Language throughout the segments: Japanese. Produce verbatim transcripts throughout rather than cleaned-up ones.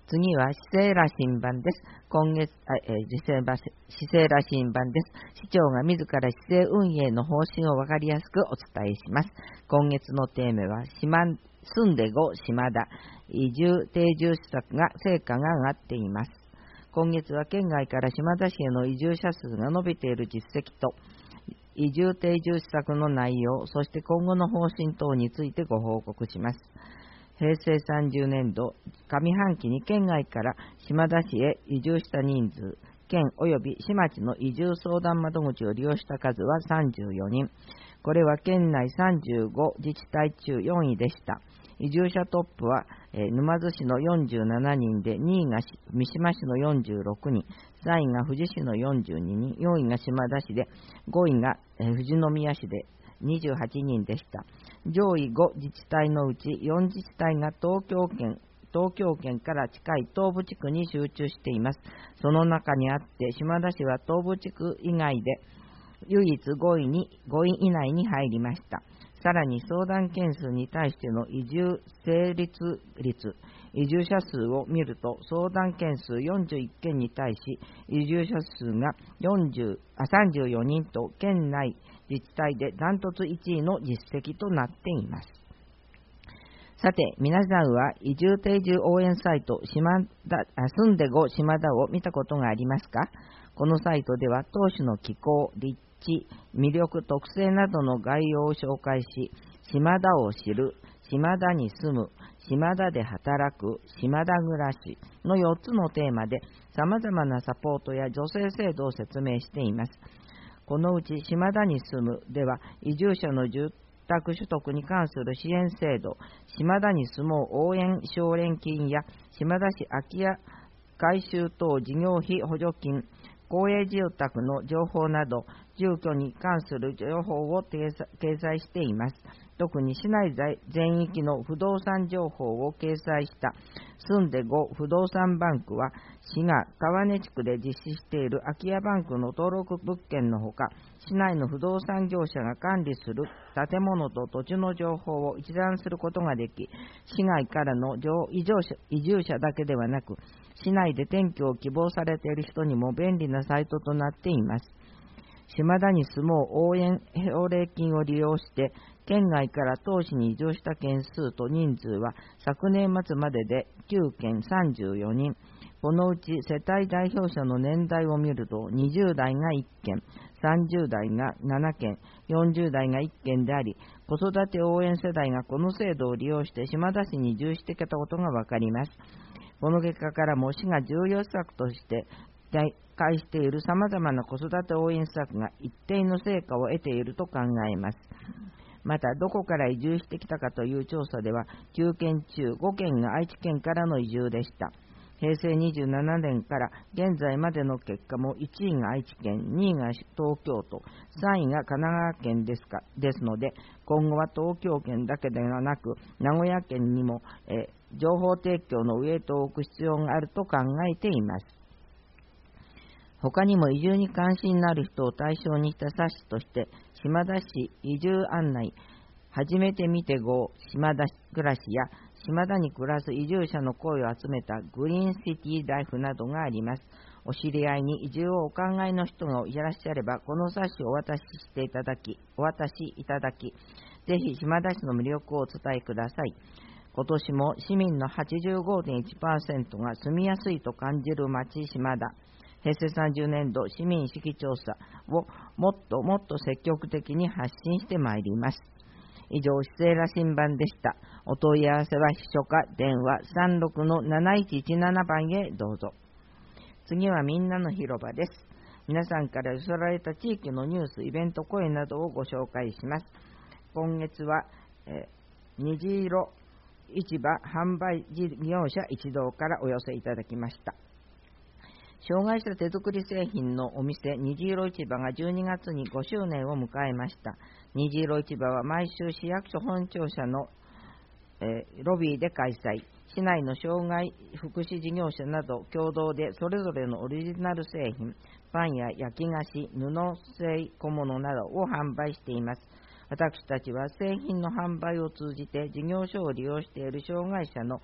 次は市政羅針盤です。今月、あえー、市政羅針盤です。市長が自ら市政運営の方針を分かりやすくお伝えします。今月のテーマは、島住んでご島田、移住定住施策が成果が上がっています。今月は県外から島田市への移住者数が伸びている実績と、移住定住施策の内容、そして今後の方針等についてご報告します。平成さんじゅうねんど上半期に県外から島田市へ移住した人数、県及び市町の移住相談窓口を利用した数はさんじゅうよにん。これは県内さんじゅうご自治体中よんいでした。移住者トップは、えー、沼津市のよんじゅうななにんで、にいが三島市のよんじゅうろくにん、さんいが富士市のよんじゅうににん、よんいが島田市で、ごいが、えー、富士宮市でにじゅうはちにんでした。上位ご自治体のうちよん自治体が東京圏、東京圏から近い東部地区に集中しています。その中にあって島田市は東部地区以外で唯一ごいに、ごい以内に入りました。さらに相談件数に対しての移住成立率、移住者数を見ると相談件数よんじゅういっけんに対し移住者数がよんじゅうあさんじゅうよにんと県内自治体でダントツいちいの実績となっています。さて、皆さんは移住定住応援サイト島田住んでご島田を見たことがありますか？このサイトでは当主の気候、立地、魅力、特性などの概要を紹介し、島田を知る、島田に住む、島田で働く、島田暮らしのよっつのテーマで様々なサポートや助成制度を説明しています。このうち島田に住むでは移住者の住宅取得に関する支援制度、島田に住もう応援奨励金や島田市空き家改修等事業費補助金、公営住宅の情報など住居に関する情報を掲載しています。特に市内全域の不動産情報を掲載した住んでご不動産バンクは、市が川根地区で実施している空き家バンクの登録物件のほか、市内の不動産業者が管理する建物と土地の情報を一覧することができ、市外からの移住者、移住者だけではなく、市内で転居を希望されている人にも便利なサイトとなっています。島田に住もう応援奨励金を利用して県外から当市に移住した件数と人数は昨年末までできゅうけんさんじゅうよにん。このうち世帯代表者の年代を見るとにじゅうだいがいっけん、さんじゅうだいがななけん、よんじゅうだいがいっけんであり、子育て応援世代がこの制度を利用して島田市に移住してきたことがわかります。この結果からも市が重要施策として開している様々な子育て応援施策が一定の成果を得ていると考えます。また、どこから移住してきたかという調査では、きゅうけん中ごけんが愛知県からの移住でした。平成にじゅうななねんから現在までの結果もいちいが愛知県、にいが東京都、さんいが神奈川県ですか、ですので、今後は東京圏だけではなく、名古屋県にも、え情報提供のウエイトを置く必要があると考えています。他にも移住に関心のある人を対象にした冊子として、島田市移住案内、初めて見てご島田暮らしや、島田に暮らす移住者の声を集めたグリーンシティライフなどがあります。お知り合いに移住をお考えの人がいらっしゃれば、この冊子をお渡ししていただき、お渡しいただき、ぜひ島田市の魅力をお伝えください。今年も市民の はちじゅうごてんいちパーセント が住みやすいと感じる町島田。平成さんじゅうねんど市民意識調査をもっともっと積極的に発信してまいります。以上、市政羅針盤でした。お問い合わせは秘書課電話 さんろくのなないちいちなな 番へどうぞ。次はみんなの広場です。皆さんから寄せられた地域のニュース、イベント、声などをご紹介します。今月は、えー、虹色市場販売事業者一同からお寄せいただきました。障害者手作り製品のお店虹色市場がじゅうにがつにごしゅうねんを迎えました。虹色市場は毎週市役所本庁舎の、えー、ロビーで開催。市内の障害福祉事業者など共同でそれぞれのオリジナル製品、パンや焼き菓子、布製小物などを販売しています。私たちは製品の販売を通じて事業所を利用している障害者の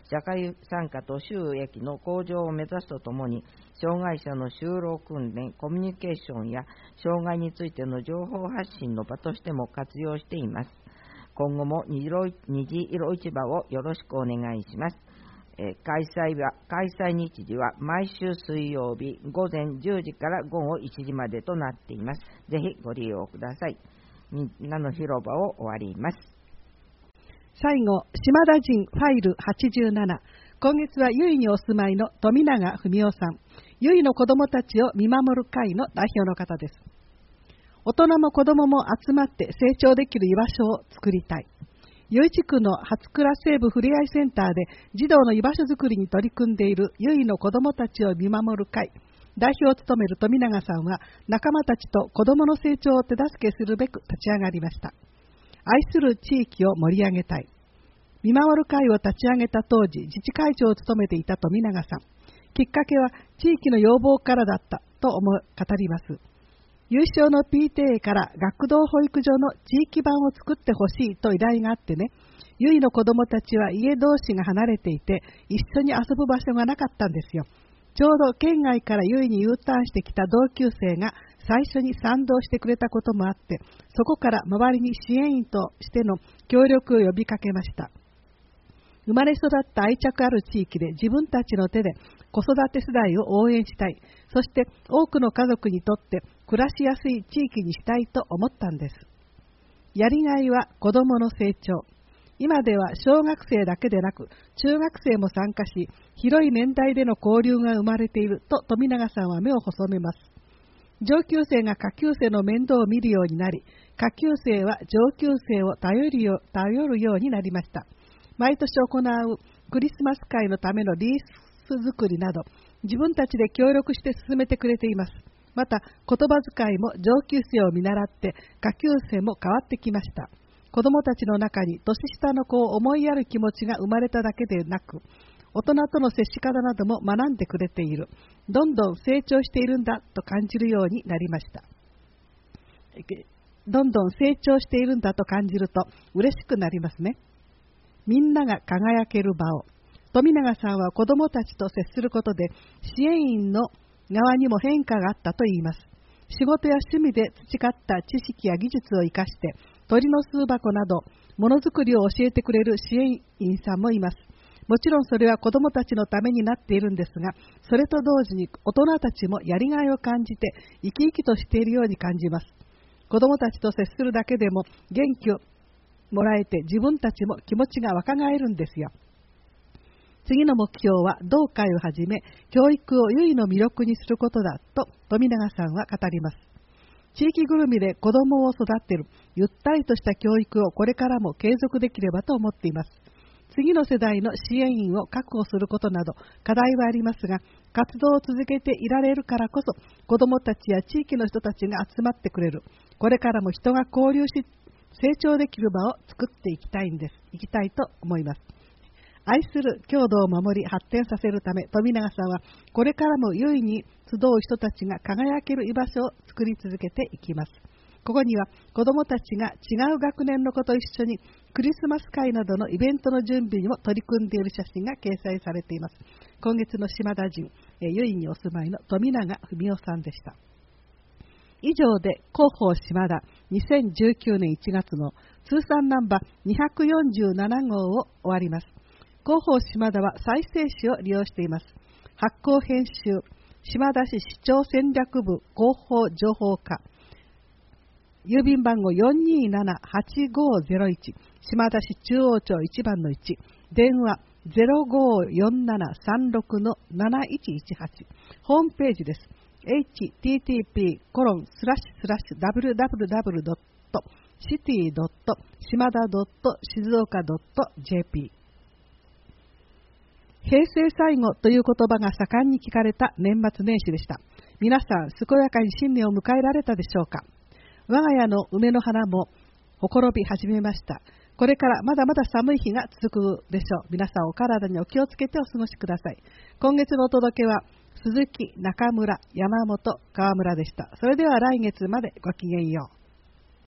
社会参加と収益の向上を目指すとともに、障害者の就労訓練、コミュニケーションや障害についての情報発信の場としても活用しています。今後もにじいろ市場をよろしくお願いします。えー、開催は、開催日時は毎週水曜日午前じゅうじから午後いちじまでとなっています。ぜひご利用ください。みんなの広場を終わります。 最後、島田人ファイルはちじゅうなな。今月は由比にお住まいの富永文夫さん。由比の子どもたちを見守る会の代表の方です。大人も子どもも集まって成長できる居場所を作りたい。由比地区の初倉西部ふれあいセンターで児童の居場所づくりに取り組んでいる由比の子どもたちを見守る会。代表を務める富永さんは仲間たちと子どもの成長を手助けするべく立ち上がりました。愛する地域を盛り上げたい。見守る会を立ち上げた当時、自治会長を務めていた富永さん。きっかけは地域の要望からだったと思う語ります。有償の ピーティーエー から学童保育所の地域版を作ってほしいと依頼があってね、由比の子どもたちは家同士が離れていて、一緒に遊ぶ場所がなかったんですよ。ちょうど県外から由比に U ターンしてきた同級生が最初に賛同してくれたこともあって、そこから周りに支援員としての協力を呼びかけました。生まれ育った愛着ある地域で自分たちの手で子育て世代を応援したい。そして多くの家族にとって暮らしやすい地域にしたいと思ったんです。やりがいは子どもの成長。今では小学生だけでなく中学生も参加し、広い年代での交流が生まれていると富永さんは目を細めます。上級生が下級生の面倒を見るようになり、下級生は上級生を頼るよう、頼るようになりました。毎年行うクリスマス会のためのリース作りなど、自分たちで協力して進めてくれています。また、言葉遣いも上級生を見習って下級生も変わってきました。子どもたちの中に年下の子を思いやる気持ちが生まれただけでなく、大人との接し方なども学んでくれている。どんどん成長しているんだと感じるようになりました。どんどん成長しているんだと感じると嬉しくなりますね。みんなが輝ける場を。富永さんは子どもたちと接することで支援員の側にも変化があったといいます。仕事や趣味で培った知識や技術を生かして鳥の巣箱などものづくりを教えてくれる支援員さんもいます。もちろんそれは子どもたちのためになっているんですが、それと同時に大人たちもやりがいを感じて生き生きとしているように感じます。子どもたちと接するだけでも元気をもらえて自分たちも気持ちが若返るんですよ。次の目標は同会をはじめ教育を由比の魅力にすることだと富永さんは語ります。地域ぐるみで子どもを育てるゆったりとした教育をこれからも継続できればと思っています。次の世代の支援員を確保することなど課題はありますが、活動を続けていられるからこそ子どもたちや地域の人たちが集まってくれる。これからも人が交流し成長できる場を作っていきたいんです。いきたいと思います。愛する郷土を守り発展させるため、富永さんはこれからも優位に集う人たちが輝ける居場所を作り続けていきます。ここには子どもたちが違う学年の子と一緒にクリスマス会などのイベントの準備にも取り組んでいる写真が掲載されています。今月の島田人、由比にお住まいの富永文夫さんでした。以上で広報島田にせんじゅうきゅうねんいちがつの通算ナンバーにひゃくよんじゅうななごうを終わります。広報島田は再生紙を利用しています。発行編集、島田市市長戦略部広報情報課、郵便番号 よんにーななはちごーぜろいち、島田市中央町いちばんのいち、電話 ゼロごーよんななさんろくのなないちいちはち、ホームページです。エイチティーティーピーコロンスラッシュスラッシュダブリューダブリューダブリュードットシティドット島田ドット静岡ドットジェーピー。平成最後という言葉が盛んに聞かれた年末年始でした。皆さん、健やかに新年を迎えられたでしょうか。我が家の梅の花もほころび始めました。これからまだまだ寒い日が続くでしょう。皆さんお体にお気をつけてお過ごしください。今月のお届けは鈴木、中村、山本、川村でした。それでは来月までごきげんよう。